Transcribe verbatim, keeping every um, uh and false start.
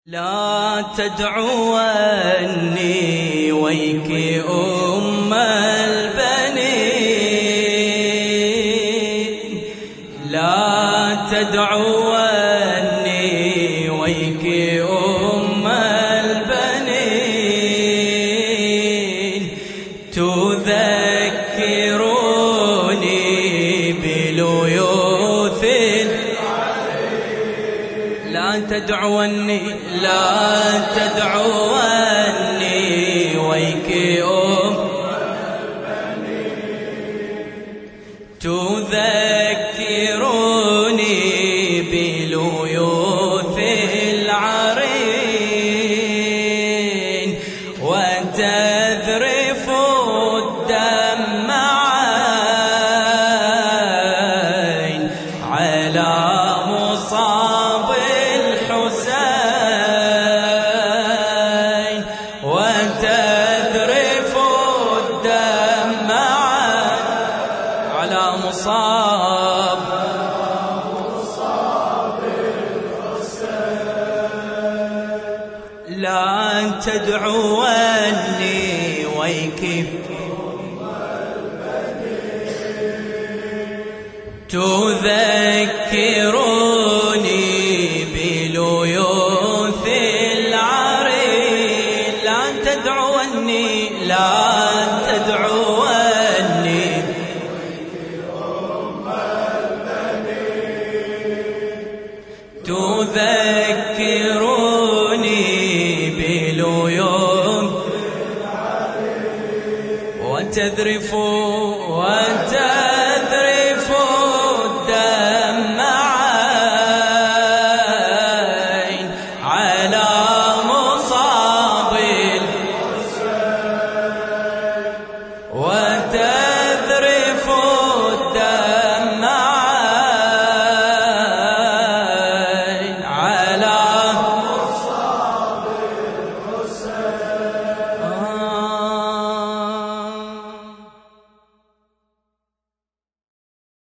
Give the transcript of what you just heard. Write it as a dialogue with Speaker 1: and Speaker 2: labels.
Speaker 1: لا تدعوني ويك أم البنين، لا تدعوني ويك أم البنين، تذكروني بليوث لا تدعوني لا تدعوني ويك أم تذكروني بليوث العرين، وتذرف الدمع عين على مصاب الحسين، وتذرف الدمع على مصاب الحسين. لا تدعوني ويك تذكروني بليوث العرين، لا تدعوني لا تدعوني تذكروني بليوث وتذرف وتذرف الدمع عين على